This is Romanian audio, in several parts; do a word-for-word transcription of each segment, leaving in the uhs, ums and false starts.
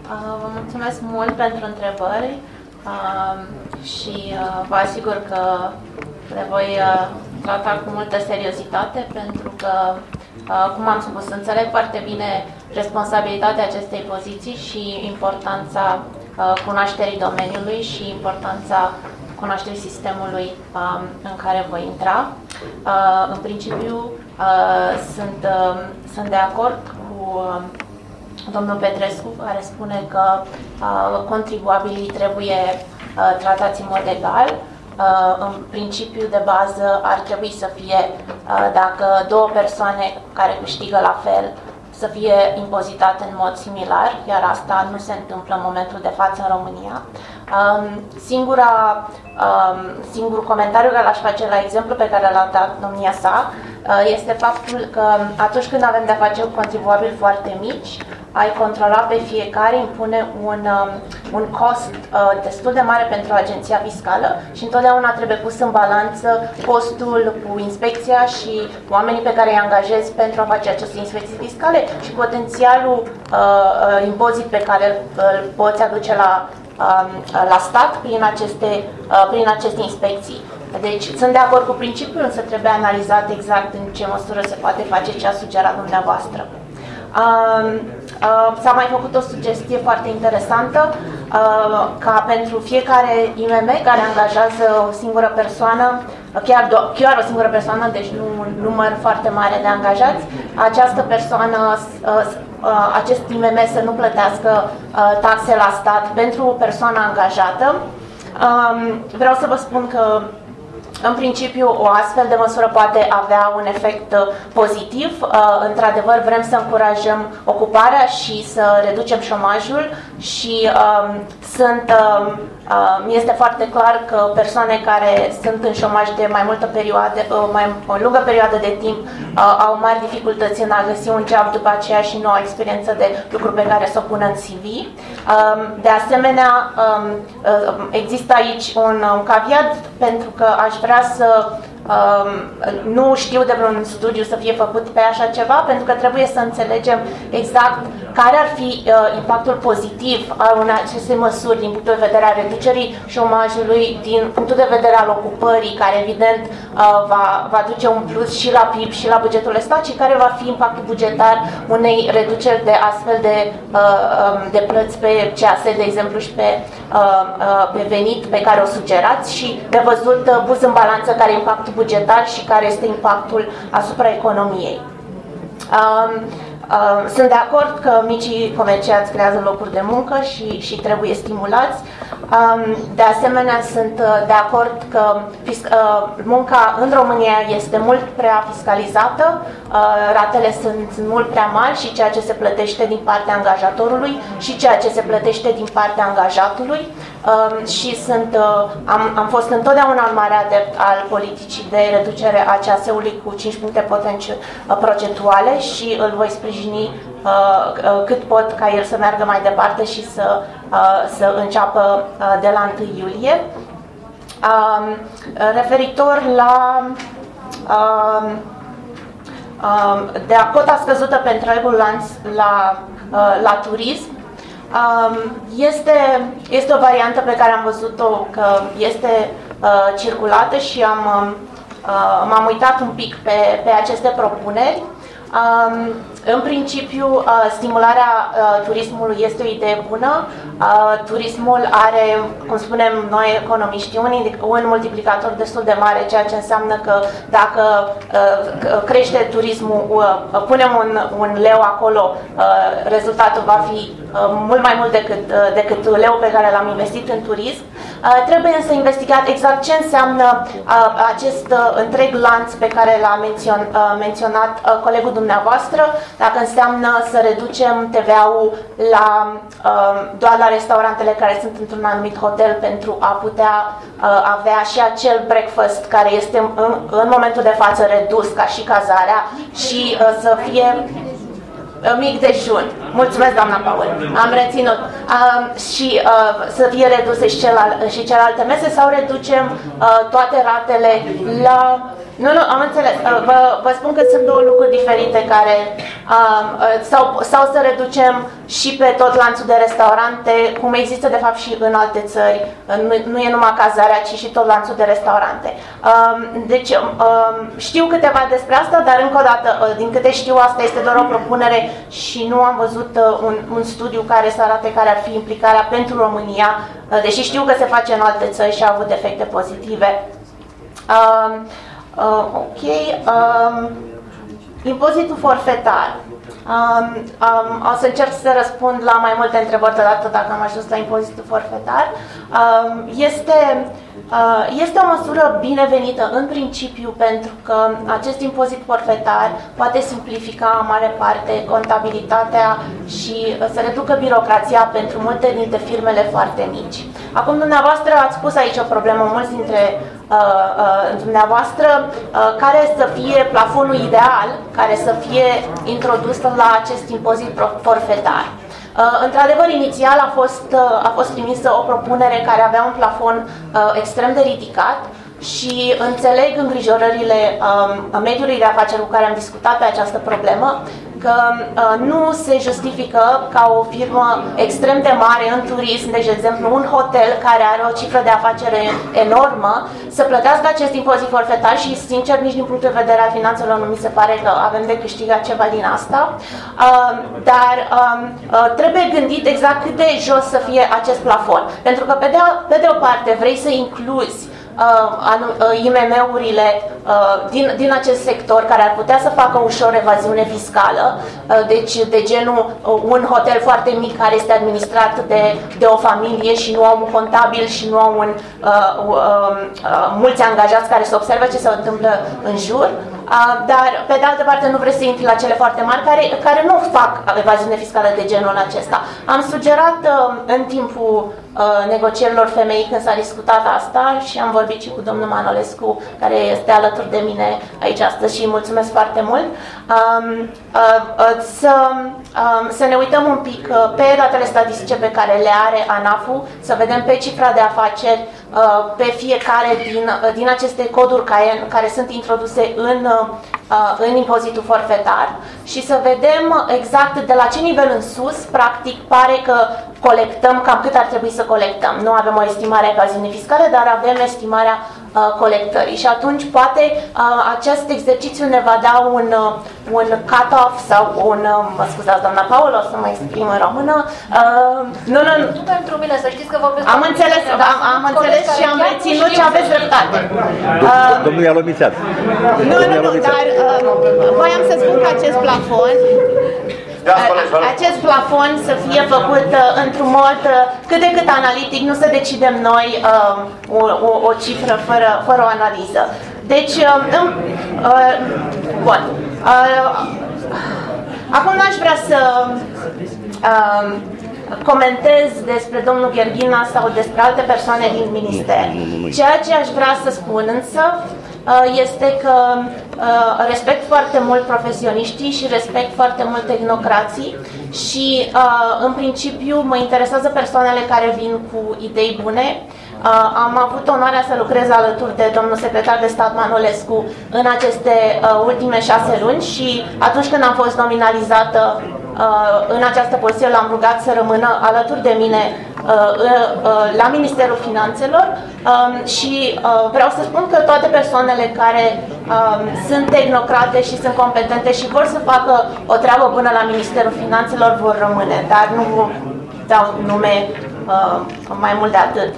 Vă mulțumesc mult pentru întrebări și vă asigur că le voi trata cu multă seriozitate, pentru că, cum am spus, înțeleg foarte bine responsabilitatea acestei poziții și importanța cunoașterii domeniului și importanța cunoașterii sistemului în care voi intra. În principiu, sunt, sunt de acord cu domnul Petrescu, care spune că uh, contribuabilii trebuie uh, tratați în mod egal. Uh, în principiu de bază ar trebui să fie, uh, dacă două persoane care câștigă la fel, să fie impozitate în mod similar, iar asta nu se întâmplă în momentul de față în România. Um, singura, um, singurul comentariu care l-aș face la exemplu pe care l-a dat domnia sa uh, este faptul că atunci când avem de-a face cu contribuabili foarte mici, ai controla pe fiecare impune un, um, un cost uh, destul de mare pentru agenția fiscală și întotdeauna trebuie pus în balanță costul cu inspecția și oamenii pe care îi angajezi pentru a face aceste inspecții fiscale și potențialul uh, uh, impozit pe care îl poți aduce la la stat prin aceste, prin aceste inspecții. Deci sunt de acord cu principiul, însă trebuie analizat exact în ce măsură se poate face ce a sugerat dumneavoastră. S-a mai făcut o sugestie foarte interesantă ca pentru fiecare I M M care angajează o singură persoană, chiar, chiar o singură persoană, deci nu un număr foarte mare de angajați, această persoană, acest I M M să nu plătească taxe la stat pentru persoana angajată. Vreau să vă spun că în principiu, o astfel de măsură poate avea un efect pozitiv. Într-adevăr, vrem să încurajăm ocuparea și să reducem șomajul și um, sunt, um, este foarte clar că persoane care sunt în șomaj de mai multă perioadă, mai o lungă perioadă de timp, au mari dificultăți în a găsi un job după aceea și nu au experiență de lucru pe care să o pună în C V. De asemenea, există aici un, un caveat, pentru că aș vrea să Um, nu știu de vreun studiu să fie făcut pe așa ceva, pentru că trebuie să înțelegem exact care ar fi uh, impactul pozitiv al unei acestei măsuri din punctul de vedere al reducerii șomajului, din punctul de vedere al ocupării, care evident uh, va, va duce un plus și la P I B și la bugetul de stat, și care va fi impactul bugetar unei reduceri de astfel de, uh, de plăți pe C A S, de exemplu, și pe, uh, uh, pe venit pe care o sugerați, și de văzut uh, pus în balanță care e impactul bugetar și care este impactul asupra economiei. Um, uh, sunt de acord că micii comercianți creează locuri de muncă și, și trebuie stimulați. Um, de asemenea, sunt de acord că uh, munca în România este mult prea fiscalizată, uh, ratele sunt mult prea mari, și ceea ce se plătește din partea angajatorului și ceea ce se plătește din partea angajatului. Um, și sunt, uh, am, am fost întotdeauna un mare adept al politicii de reducere a C A S-ului cu cinci puncte procentuale și îl voi sprijini uh, uh, cât pot ca el să meargă mai departe și să, uh, să înceapă uh, de la întâi iulie. Uh, referitor la uh, uh, de a cota scăzută pe întregul lanț la, uh, la turism, Este, este o variantă pe care am văzut-o că este uh, circulată și am, uh, m-am uitat un pic pe, pe aceste propuneri. Um, în principiu, uh, stimularea uh, turismului este o idee bună. Uh, turismul are, cum spunem noi economiștii, un, un multiplicator destul de mare, ceea ce înseamnă că dacă uh, crește turismul, uh, punem un, un leu acolo, uh, rezultatul va fi uh, mult mai mult decât, uh, decât leu pe care l-am investit în turism. Uh, trebuie însă investigat exact ce înseamnă uh, acest uh, întreg lanț pe care l-a mențion, uh, menționat uh, colegul dumneavoastră, dacă înseamnă să reducem T V A-ul la, uh, doar la restaurantele care sunt într-un anumit hotel pentru a putea uh, avea și acel breakfast care este în, în momentul de față redus ca și cazarea și uh, să fie mic dejun. Mulțumesc, doamna Paul. Am reținut. Uh, și uh, să fie reduse și, celal și celelalte mese, sau reducem uh, toate ratele la Nu, nu, am înțeles. Vă, vă spun că sunt două lucruri diferite care uh, sau, sau să reducem și pe tot lanțul de restaurante, cum există de fapt și în alte țări. Nu, nu e numai cazarea, ci și tot lanțul de restaurante. Uh, deci uh, știu câteva despre asta, dar încă o dată, uh, din câte știu, asta este doar o propunere și nu am văzut uh, un, un studiu care să arate care ar fi implicarea pentru România, uh, deși știu că se face în alte țări și a avut efecte pozitive. Uh, Uh, ok. Um, impozitul forfetar. Um, um, o să încerc să răspund la mai multe întrebări deodată dacă am ajuns la impozitul forfetar. Um, este, uh, este o măsură binevenită în principiu pentru că acest impozit forfetar poate simplifica în mare parte contabilitatea și să reducă birocrația pentru multe dintre firmele foarte mici. Acum, dumneavoastră ați pus aici o problemă, mulți dintre Uh, uh, dumneavoastră, uh, care să fie plafonul ideal, care să fie introdus la acest impozit forfetar. Uh, Într-adevăr, inițial a fost, uh, a fost trimisă o propunere care avea un plafon uh, extrem de ridicat și înțeleg îngrijorările um, mediului de afaceri cu care am discutat pe această problemă, că uh, nu se justifică ca o firmă extrem de mare în turism, deci, de exemplu, un hotel care are o cifră de afacere enormă, să plătească acest impozit forfetar și, sincer, nici din punct de vedere al finanțelor nu mi se pare că avem de câștigat ceva din asta. Uh, dar uh, uh, trebuie gândit exact cât de jos să fie acest plafon. Pentru că, pe de, pe de o parte, vrei să incluzi Uh, I M M-urile uh, din, din acest sector care ar putea să facă ușor evaziune fiscală, uh, deci de genul uh, un hotel foarte mic care este administrat de, de o familie și nu au un contabil și nu au un, uh, uh, uh, mulți angajați care să observe ce se întâmplă în jur. Uh, dar, pe de altă parte, nu vrei să intri la cele foarte mari care, care nu fac evaziune fiscală de genul acesta. Am sugerat uh, în timpul uh, negocierilor F M I, când s-a discutat asta, și am vorbit și cu domnul Manolescu, care este alături de mine aici astăzi și îi mulțumesc foarte mult, um, uh, uh, să, um, să ne uităm un pic uh, pe datele statistice pe care le are ANAF-ul, să vedem pe cifra de afaceri uh, pe fiecare din, uh, din aceste coduri care, care sunt introduse în în impozitul forfetar și să vedem exact de la ce nivel în sus, practic, pare că colectăm cam cât ar trebui să colectăm. Nu avem o estimare a evaziunii fiscale, dar avem estimarea uh, colectării și atunci poate uh, acest exercițiu ne va da un, uh, un cut-off sau un, uh, mă scuzați, doamna Paul, o să mă exprim în română. Uh, nu, nu, nu. Nu pentru mine, să știți că vorbesc. Am înțeles, am, am înțeles și am reținut și aveți dreptate. Uh, Domnul Ialomițean. Nu, nu, nu, dar uh, voiam să spun că acest plafon acest plafon să fie făcut uh, într-un mod uh, cât de cât analitic, nu să decidem noi uh, o, o, o cifră fără, fără o analiză. Deci, uh, uh, bun. Uh, acum n-aș vrea să uh, comentez despre domnul Gherghina sau despre alte persoane din minister. Ceea ce aș vrea să spun însă este că respect foarte mult profesioniștii și respect foarte mult tehnocrații și în principiu mă interesează persoanele care vin cu idei bune. Am avut onoarea să lucrez alături de domnul secretar de stat Manolescu în aceste ultime șase luni și atunci când am fost nominalizată în această poziție l-am rugat să rămână alături de mine la Ministerul Finanțelor și vreau să spun că toate persoanele care sunt tehnocrate și sunt competente și vor să facă o treabă bună la Ministerul Finanțelor vor rămâne, dar nu dau nume mai mult de atât.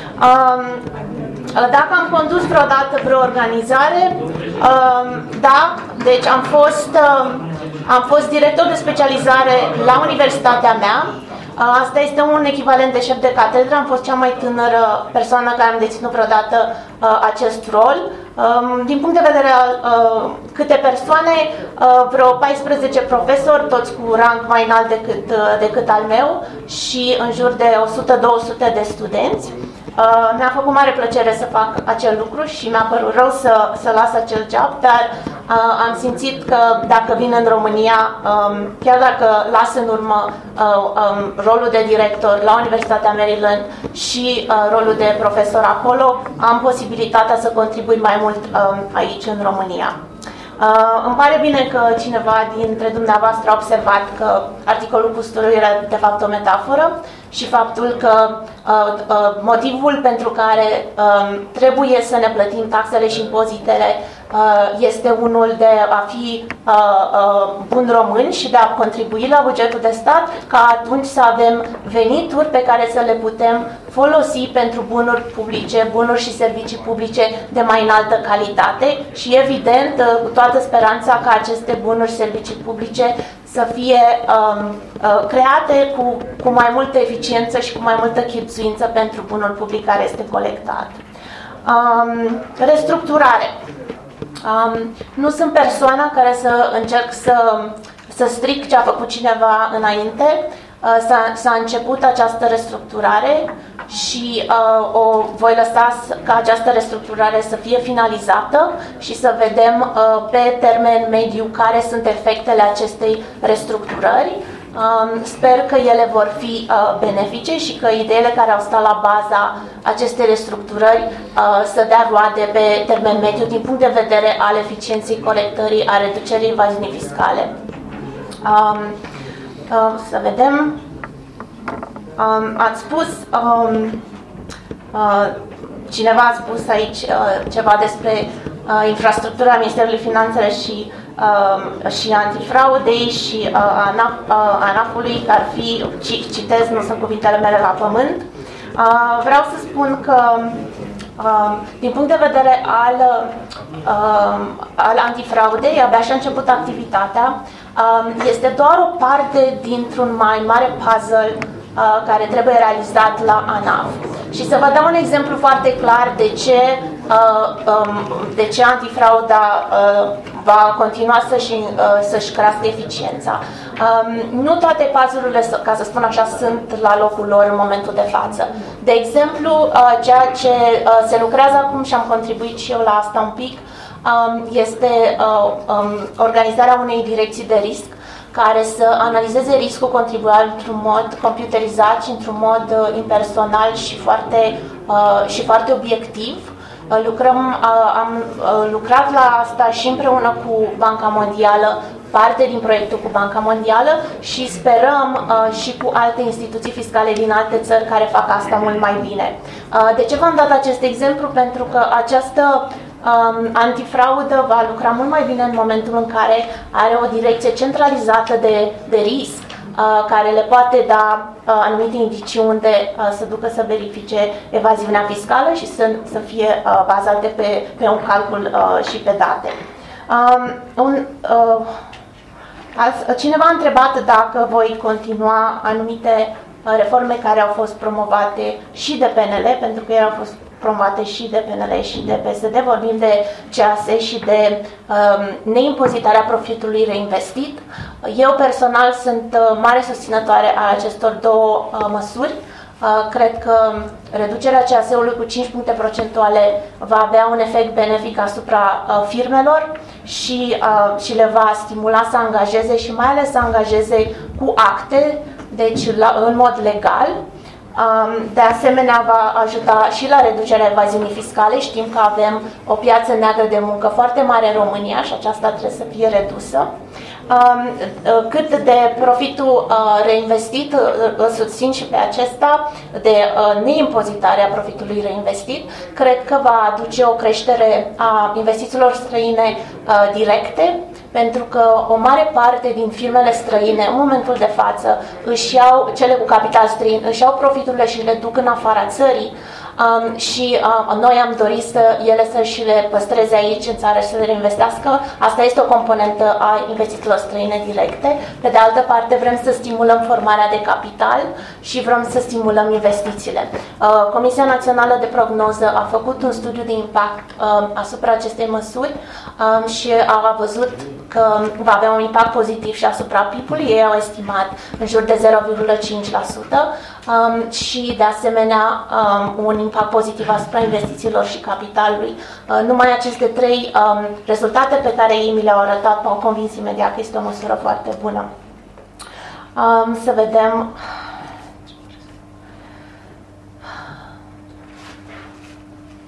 Dacă am condus vreodată vreo organizare, da, deci am fost, am fost director de specializare la universitatea mea. Asta este un echivalent de șef de catedră, am fost cea mai tânără persoană care am deținut vreodată acest rol. Din punct de vedere al câte persoane, vreo paisprezece profesori, toți cu rang mai înalt decât, decât al meu și în jur de o sută două sute de studenți. Uh, mi-a făcut mare plăcere să fac acel lucru și mi-a părut rău să, să las acel job, dar uh, am simțit că dacă vin în România, um, chiar dacă las în urmă uh, um, rolul de director la Universitatea Maryland și uh, rolul de profesor acolo, am posibilitatea să contribui mai mult um, aici în România. Uh, îmi pare bine că cineva dintre dumneavoastră a observat că articolul cu studiul era de fapt o metaforă și faptul că uh, uh, motivul pentru care uh, trebuie să ne plătim taxele și impozitele uh, este unul de a fi uh, uh, bun români și de a contribui la bugetul de stat, ca atunci să avem venituri pe care să le putem folosi pentru bunuri publice, bunuri și servicii publice de mai înaltă calitate și evident uh, cu toată speranța ca aceste bunuri și servicii publice să fie um, uh, create cu, cu mai multă eficiență și cu mai multă chibzuință pentru bunul public care este colectat. Um, restructurare. Um, nu sunt persoana care să încerc să, să stric ce a făcut cineva înainte. Uh, s-a început această restructurare și uh, o voi lăsa ca această restructurare să fie finalizată și să vedem uh, pe termen mediu care sunt efectele acestei restructurări. Um, sper că ele vor fi uh, benefice și că ideile care au stat la baza acestei restructurări uh, să dea roade pe termen mediu din punct de vedere al eficienței colectării, a reducerii evaziunii fiscale. Um, uh, să vedem. Um, ați spus, um, uh, cineva a spus aici uh, ceva despre uh, infrastructura Ministerului Finanțelor și, uh, și antifraudei și uh, ANAF, uh, ANAF-ului, că ar fi, citez, nu sunt cuvintele mele la pământ. Uh, vreau să spun că uh, din punct de vedere al, uh, al antifraudei, abia și-a început activitatea. Uh, este doar o parte dintr-un mai mare puzzle Uh, care trebuie realizat la ANAF. Și să vă dau un exemplu foarte clar de ce, uh, um, de ce antifrauda uh, va continua să-și, uh, să-și crească eficiența. Um, nu toate puzzle-urile, ca să spun așa, sunt la locul lor în momentul de față. De exemplu, uh, ceea ce uh, se lucrează acum și am contribuit și eu la asta un pic, um, este uh, um, organizarea unei direcții de risc care să analizeze riscul contribuabil într-un mod computerizat și într-un mod uh, impersonal și foarte, uh, și foarte obiectiv. Uh, lucrăm, uh, am uh, lucrat la asta și împreună cu Banca Mondială, parte din proiectul cu Banca Mondială și sperăm uh, și cu alte instituții fiscale din alte țări care fac asta mult mai bine. Uh, de ce v-am dat acest exemplu? Pentru că această Um, antifraudă va lucra mult mai bine în momentul în care are o direcție centralizată de, de risc uh, care le poate da uh, anumite indicii unde uh, să ducă să verifice evaziunea fiscală și să, să fie uh, bazate pe, pe un calcul uh, și pe date. Um, un, uh, alți, cineva a întrebat dacă voi continua anumite uh, reforme care au fost promovate și de P N L, pentru că ele au fost promovate și de P N L și de P S D, vorbim de C A S și de um, neimpozitarea profitului reinvestit. Eu personal sunt uh, mare susținătoare a acestor două uh, măsuri. Uh, cred că reducerea C A S-ului cu cinci puncte procentuale va avea un efect benefic asupra uh, firmelor și, uh, și le va stimula să angajeze și mai ales să angajeze cu acte, deci la, în mod legal. De asemenea, va ajuta și la reducerea evaziunii fiscale. Știm că avem o piață neagră de muncă foarte mare în România și aceasta trebuie să fie redusă. Cât de profitul reinvestit, îl susțin și pe acesta, de neimpozitarea profitului reinvestit, cred că va aduce o creștere a investițiilor străine directe, pentru că o mare parte din firmele străine, în momentul de față, își iau, cele cu capital străin, își iau profiturile și le duc în afara țării. Um, și uh, noi am dorit să ele să și le păstreze aici în țară și să le reinvestească. Asta este o componentă a investițiilor străine directe. Pe de altă parte, vrem să stimulăm formarea de capital și vrem să stimulăm investițiile. Uh, Comisia Națională de Prognoză a făcut un studiu de impact uh, asupra acestei măsuri um, și a văzut că va avea un impact pozitiv și asupra P I B-ului. Ei au estimat în jur de zero virgulă cinci la sută. um, și, de asemenea, um, un impact pozitiv asupra investițiilor și capitalului. Uh, numai aceste trei um, rezultate pe care ei mi le-au arătat m-au convins imediat că este o măsură foarte bună. Um, să vedem...